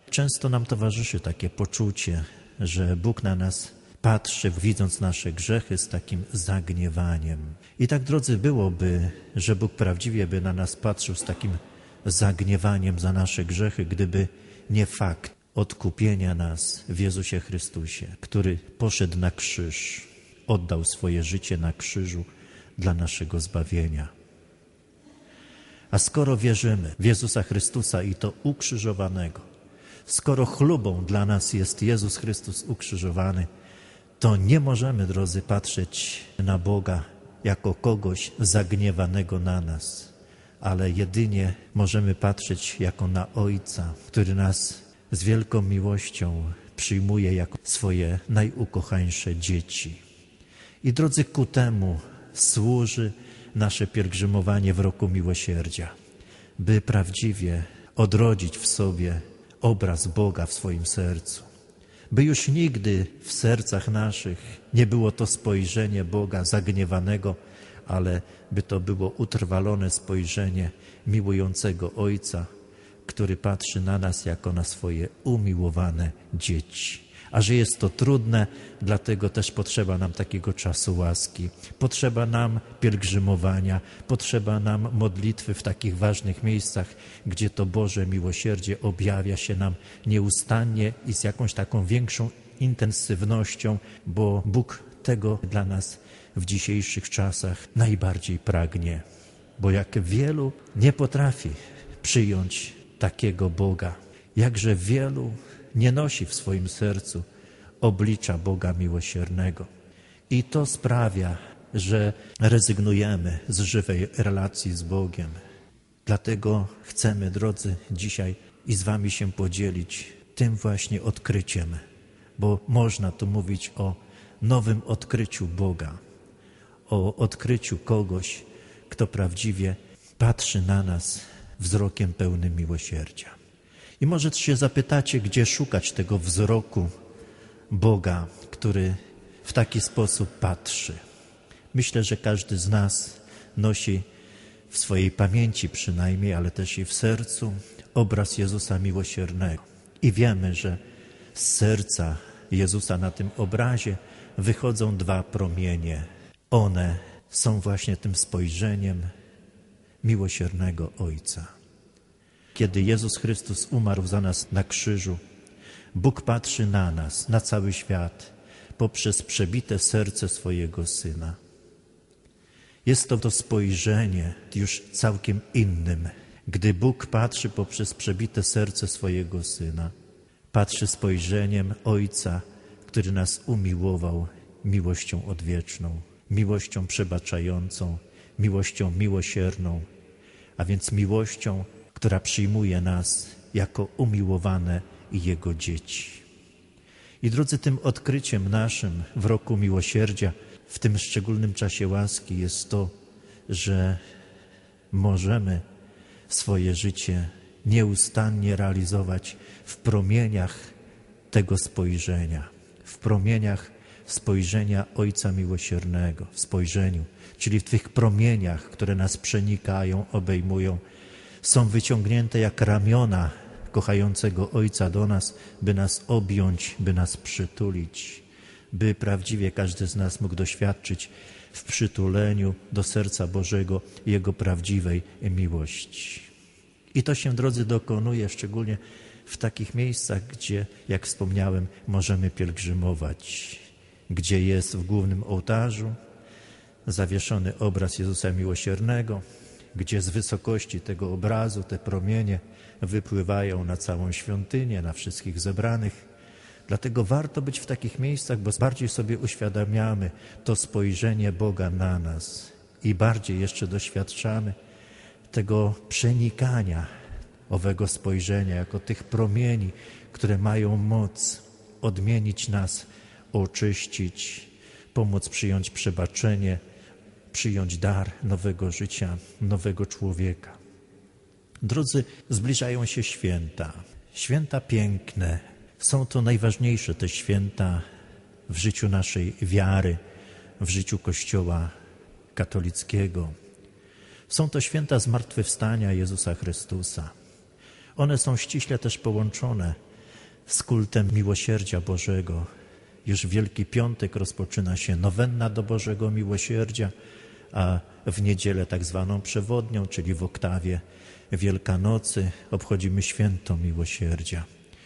Często nam towarzyszy takie poczucie, że Bóg na nas patrzy, widząc nasze grzechy, z takim zagniewaniem. I tak, drodzy, byłoby, że Bóg prawdziwie by na nas patrzył z takim zagniewaniem za nasze grzechy, gdyby nie fakt odkupienia nas w Jezusie Chrystusie, który poszedł na krzyż, oddał swoje życie na krzyżu dla naszego zbawienia. A skoro wierzymy w Jezusa Chrystusa i to ukrzyżowanego, skoro chlubą dla nas jest Jezus Chrystus ukrzyżowany, to nie możemy, drodzy, patrzeć na Boga jako kogoś zagniewanego na nas, ale jedynie możemy patrzeć jako na Ojca, który nas z wielką miłością przyjmuje jako swoje najukochańsze dzieci. I, drodzy, ku temu służy nasze pielgrzymowanie w roku miłosierdzia, by prawdziwie odrodzić w sobie obraz Boga w swoim sercu, by już nigdy w sercach naszych nie było to spojrzenie Boga zagniewanego, ale by to było utrwalone spojrzenie miłującego Ojca, który patrzy na nas jako na swoje umiłowane dzieci. A że jest to trudne, dlatego też potrzeba nam takiego czasu łaski, potrzeba nam pielgrzymowania, potrzeba nam modlitwy w takich ważnych miejscach, gdzie to Boże miłosierdzie objawia się nam nieustannie i z jakąś taką większą intensywnością, bo Bóg tego dla nas w dzisiejszych czasach najbardziej pragnie. Bo jak wielu nie potrafi przyjąć takiego Boga, jakże wielu nie nosi w swoim sercu oblicza Boga miłosiernego. I to sprawia, że rezygnujemy z żywej relacji z Bogiem. Dlatego chcemy, drodzy, dzisiaj i z wami się podzielić tym właśnie odkryciem, bo można tu mówić o nowym odkryciu Boga, o odkryciu kogoś, kto prawdziwie patrzy na nas wzrokiem pełnym miłosierdzia. I może się zapytacie, gdzie szukać tego wzroku Boga, który w taki sposób patrzy. Myślę, że każdy z nas nosi w swojej pamięci przynajmniej, ale też i w sercu obraz Jezusa miłosiernego. I wiemy, że z serca Jezusa na tym obrazie wychodzą dwa promienie. One są właśnie tym spojrzeniem miłosiernego Ojca. Kiedy Jezus Chrystus umarł za nas na krzyżu, Bóg patrzy na nas, na cały świat, poprzez przebite serce swojego Syna. Jest to spojrzenie już całkiem innym. Gdy Bóg patrzy poprzez przebite serce swojego Syna, patrzy spojrzeniem Ojca, który nas umiłował miłością odwieczną, miłością przebaczającą, miłością miłosierną, a więc miłością, która przyjmuje nas jako umiłowane i Jego dzieci. I, drodzy, tym odkryciem naszym w roku miłosierdzia, w tym szczególnym czasie łaski jest to, że możemy swoje życie nieustannie realizować w promieniach tego spojrzenia, w promieniach spojrzenia Ojca Miłosiernego, w spojrzeniu, czyli w tych promieniach, które nas przenikają, obejmują, są wyciągnięte jak ramiona kochającego Ojca do nas, by nas objąć, by nas przytulić, by prawdziwie każdy z nas mógł doświadczyć w przytuleniu do serca Bożego Jego prawdziwej miłości. I to się, drodzy, dokonuje szczególnie w takich miejscach, gdzie, jak wspomniałem, możemy pielgrzymować, gdzie jest w głównym ołtarzu zawieszony obraz Jezusa Miłosiernego, gdzie z wysokości tego obrazu te promienie wypływają na całą świątynię, na wszystkich zebranych. Dlatego warto być w takich miejscach, bo bardziej sobie uświadamiamy to spojrzenie Boga na nas i bardziej jeszcze doświadczamy tego przenikania owego spojrzenia jako tych promieni, które mają moc odmienić nas, oczyścić, pomóc przyjąć przebaczenie, przyjąć dar nowego życia, nowego człowieka. Drodzy, zbliżają się święta. Święta piękne. Są to najważniejsze te święta w życiu naszej wiary, w życiu Kościoła katolickiego. Są to święta zmartwychwstania Jezusa Chrystusa. One są ściśle też połączone z kultem miłosierdzia Bożego. Już w Wielki Piątek rozpoczyna się nowenna do Bożego Miłosierdzia, a w niedzielę tak zwaną przewodnią, czyli w oktawie Wielkanocy, obchodzimy święto miłosierdzia.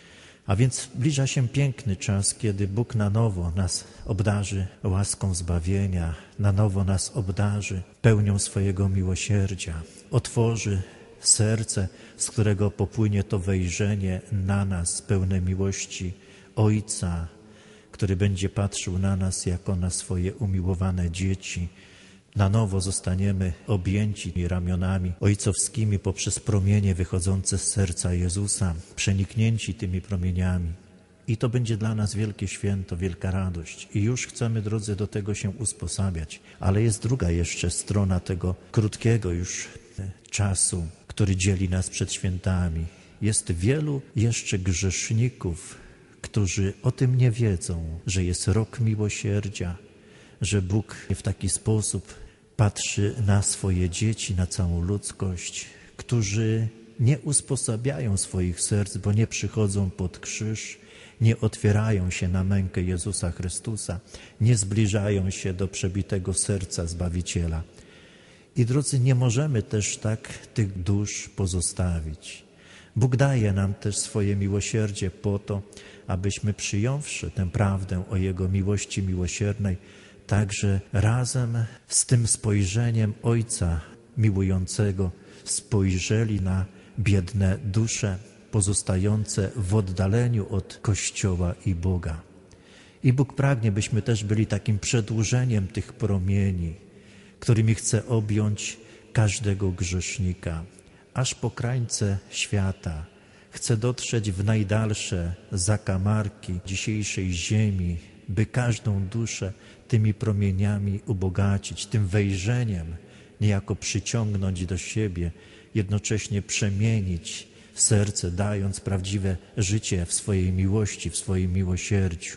A więc zbliża się piękny czas, kiedy Bóg na nowo nas obdarzy łaską zbawienia, na nowo nas obdarzy pełnią swojego miłosierdzia, otworzy serce, z którego popłynie to wejrzenie na nas pełne miłości Ojca, który będzie patrzył na nas jako na swoje umiłowane dzieci. Na nowo zostaniemy objęci ramionami ojcowskimi poprzez promienie wychodzące z serca Jezusa, przeniknięci tymi promieniami. I to będzie dla nas wielkie święto, wielka radość. I już chcemy, drodzy, do tego się usposabiać. Ale jest druga jeszcze strona tego krótkiego już czasu, który dzieli nas przed świętami. Jest wielu jeszcze grzeszników, którzy o tym nie wiedzą, że jest rok miłosierdzia, że Bóg w taki sposób patrzy na swoje dzieci, na całą ludzkość, którzy nie usposabiają swoich serc, bo nie przychodzą pod krzyż, nie otwierają się na mękę Jezusa Chrystusa, nie zbliżają się do przebitego serca Zbawiciela. I drodzy, nie możemy też tak tych dusz pozostawić. Bóg daje nam też swoje miłosierdzie po to, abyśmy przyjąwszy tę prawdę o Jego miłości miłosiernej, także razem z tym spojrzeniem Ojca miłującego spojrzeli na biedne dusze pozostające w oddaleniu od Kościoła i Boga. I Bóg pragnie, byśmy też byli takim przedłużeniem tych promieni, którymi chce objąć każdego grzesznika, aż po krańce świata. Chce dotrzeć w najdalsze zakamarki dzisiejszej ziemi, by każdą duszę tymi promieniami ubogacić, tym wejrzeniem niejako przyciągnąć do siebie, jednocześnie przemienić serce, dając prawdziwe życie w swojej miłości, w swoim miłosierdziu.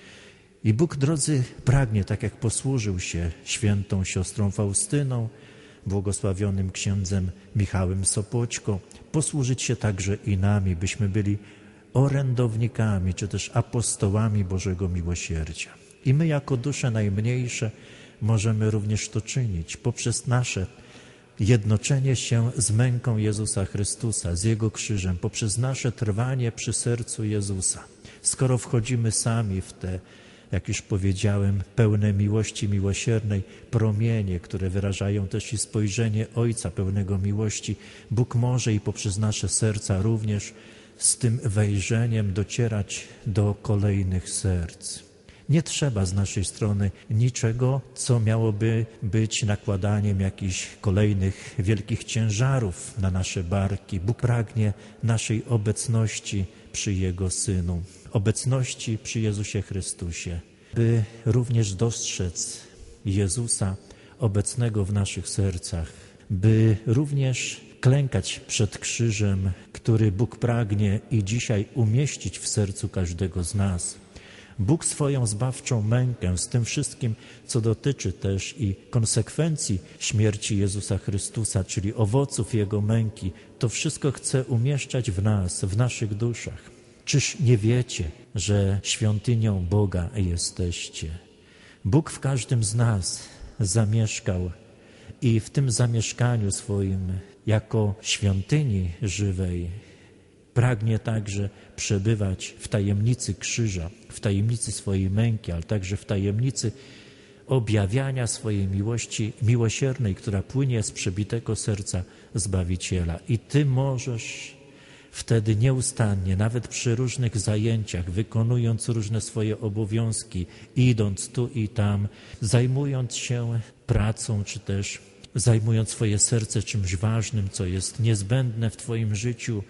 I Bóg, drodzy, pragnie, tak jak posłużył się świętą siostrą Faustyną, błogosławionym księdzem Michałem Sopoćko, posłużyć się także i nami, byśmy byli orędownikami, czy też apostołami Bożego Miłosierdzia. I my jako dusze najmniejsze możemy również to czynić poprzez nasze jednoczenie się z męką Jezusa Chrystusa, z Jego krzyżem, poprzez nasze trwanie przy sercu Jezusa. Skoro wchodzimy sami w te, jak już powiedziałem, pełne miłości miłosiernej promienie, które wyrażają też i spojrzenie Ojca pełnego miłości, Bóg może i poprzez nasze serca również z tym wejrzeniem docierać do kolejnych serc. Nie trzeba z naszej strony niczego, co miałoby być nakładaniem jakichś kolejnych wielkich ciężarów na nasze barki. Bóg pragnie naszej obecności przy Jego Synu, obecności przy Jezusie Chrystusie, by również dostrzec Jezusa obecnego w naszych sercach, by również klękać przed krzyżem, który Bóg pragnie i dzisiaj umieścić w sercu każdego z nas. Bóg swoją zbawczą mękę z tym wszystkim, co dotyczy też i konsekwencji śmierci Jezusa Chrystusa, czyli owoców Jego męki, to wszystko chce umieszczać w nas, w naszych duszach. Czyż nie wiecie, że świątynią Boga jesteście? Bóg w każdym z nas zamieszkał i w tym zamieszkaniu swoim jako świątyni żywej pragnie także przebywać w tajemnicy krzyża, w tajemnicy swojej męki, ale także w tajemnicy objawiania swojej miłości miłosiernej, która płynie z przebitego serca Zbawiciela. I Ty możesz wtedy nieustannie, nawet przy różnych zajęciach, wykonując różne swoje obowiązki, idąc tu i tam, zajmując się pracą, czy też zajmując swoje serce czymś ważnym, co jest niezbędne w Twoim życiu,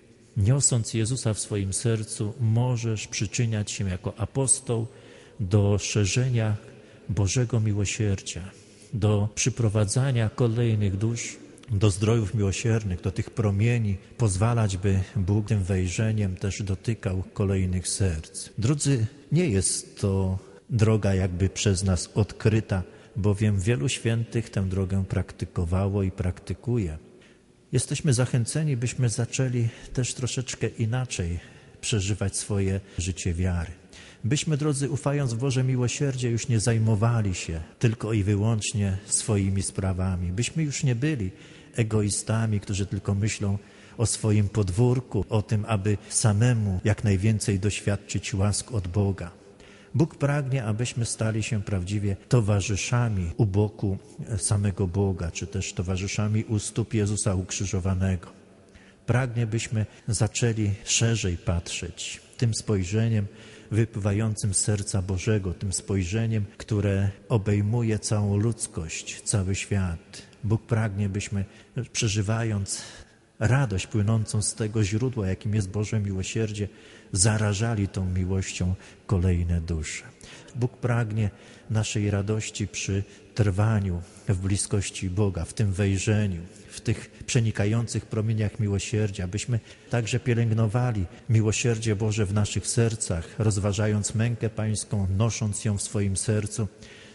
niosąc Jezusa w swoim sercu, możesz przyczyniać się jako apostoł do szerzenia Bożego miłosierdzia, do przyprowadzania kolejnych dusz do zdrojów miłosiernych, do tych promieni, pozwalać, by Bóg tym wejrzeniem też dotykał kolejnych serc. Drodzy, nie jest to droga jakby przez nas odkryta, bowiem wielu świętych tę drogę praktykowało i praktykuje. Jesteśmy zachęceni, byśmy zaczęli też troszeczkę inaczej przeżywać swoje życie wiary. Byśmy, drodzy, ufając w Boże miłosierdzie, już nie zajmowali się tylko i wyłącznie swoimi sprawami. Byśmy już nie byli egoistami, którzy tylko myślą o swoim podwórku, o tym, aby samemu jak najwięcej doświadczyć łask od Boga. Bóg pragnie, abyśmy stali się prawdziwie towarzyszami u boku samego Boga, czy też towarzyszami u stóp Jezusa ukrzyżowanego. Pragnie, byśmy zaczęli szerzej patrzeć tym spojrzeniem wypływającym z serca Bożego, tym spojrzeniem, które obejmuje całą ludzkość, cały świat. Bóg pragnie, byśmy przeżywając radość płynącą z tego źródła, jakim jest Boże miłosierdzie, zarażali tą miłością kolejne dusze. Bóg pragnie naszej radości przy trwaniu w bliskości Boga, w tym wejrzeniu, w tych przenikających promieniach miłosierdzia, byśmy także pielęgnowali miłosierdzie Boże w naszych sercach, rozważając mękę Pańską, nosząc ją w swoim sercu,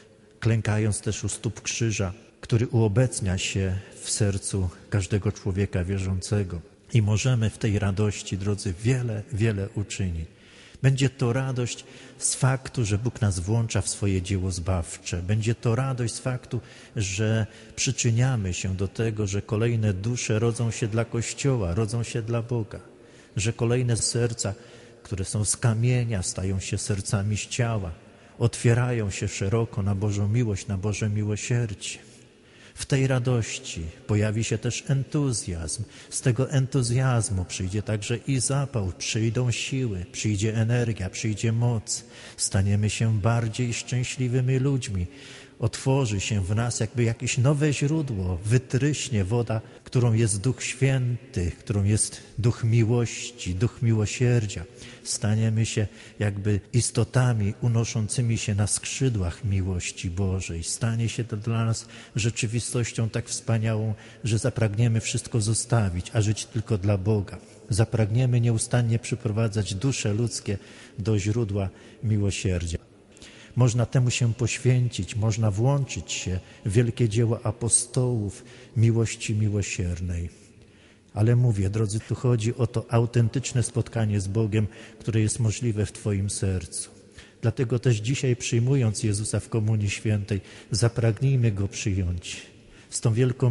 klękając też u stóp krzyża, który uobecnia się w sercu każdego człowieka wierzącego. I możemy w tej radości, drodzy, wiele uczynić. Będzie to radość z faktu, że Bóg nas włącza w swoje dzieło zbawcze. Będzie to radość z faktu, że przyczyniamy się do tego, że kolejne dusze rodzą się dla Kościoła, rodzą się dla Boga. Że kolejne serca, które są z kamienia, stają się sercami z ciała. Otwierają się szeroko na Bożą miłość, na Boże miłosierdzie. W tej radości pojawi się też entuzjazm. Z tego entuzjazmu przyjdzie także i zapał, przyjdą siły, przyjdzie energia, przyjdzie moc. Staniemy się bardziej szczęśliwymi ludźmi. Otworzy się w nas jakby jakieś nowe źródło, wytryśnie woda, którą jest Duch Święty, którą jest Duch miłości, Duch miłosierdzia. Staniemy się jakby istotami unoszącymi się na skrzydłach miłości Bożej. Stanie się to dla nas rzeczywistością tak wspaniałą, że zapragniemy wszystko zostawić, a żyć tylko dla Boga. Zapragniemy nieustannie przyprowadzać dusze ludzkie do źródła miłosierdzia. Można temu się poświęcić, można włączyć się w wielkie dzieło apostołów miłości miłosiernej. Ale mówię, drodzy, tu chodzi o to autentyczne spotkanie z Bogiem, które jest możliwe w Twoim sercu. Dlatego też dzisiaj, przyjmując Jezusa w Komunii Świętej, zapragnijmy Go przyjąć z tą wielką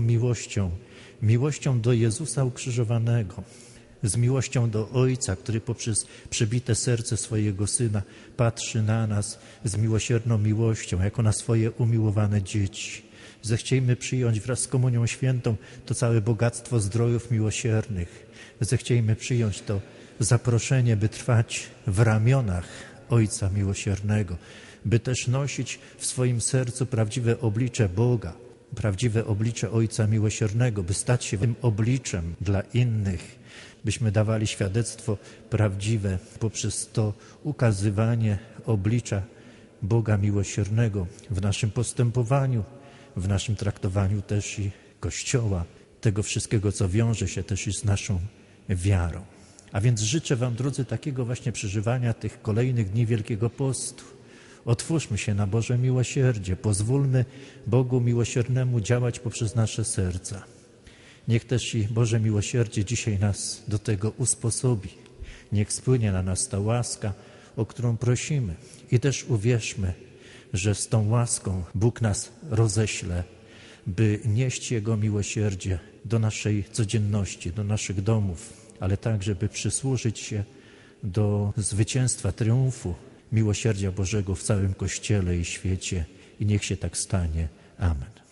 miłością do Jezusa ukrzyżowanego, z miłością do Ojca, który poprzez przebite serce swojego Syna patrzy na nas z miłosierną miłością, jako na swoje umiłowane dzieci. Zechciejmy przyjąć wraz z Komunią Świętą to całe bogactwo zdrojów miłosiernych. Zechciejmy przyjąć to zaproszenie, by trwać w ramionach Ojca Miłosiernego, by też nosić w swoim sercu prawdziwe oblicze Boga, prawdziwe oblicze Ojca Miłosiernego, by stać się tym obliczem dla innych, byśmy dawali świadectwo prawdziwe poprzez to ukazywanie oblicza Boga Miłosiernego w naszym postępowaniu, w naszym traktowaniu też i Kościoła, tego wszystkiego, co wiąże się też i z naszą wiarą. A więc życzę Wam, drodzy, takiego właśnie przeżywania tych kolejnych dni Wielkiego Postu. Otwórzmy się na Boże miłosierdzie, pozwólmy Bogu miłosiernemu działać poprzez nasze serca. Niech też i Boże miłosierdzie dzisiaj nas do tego usposobi. Niech spłynie na nas ta łaska, o którą prosimy. I też uwierzmy, że z tą łaską Bóg nas roześle, by nieść Jego miłosierdzie do naszej codzienności, do naszych domów, ale także, by przysłużyć się do zwycięstwa, triumfu miłosierdzia Bożego w całym Kościele i świecie. I niech się tak stanie. Amen.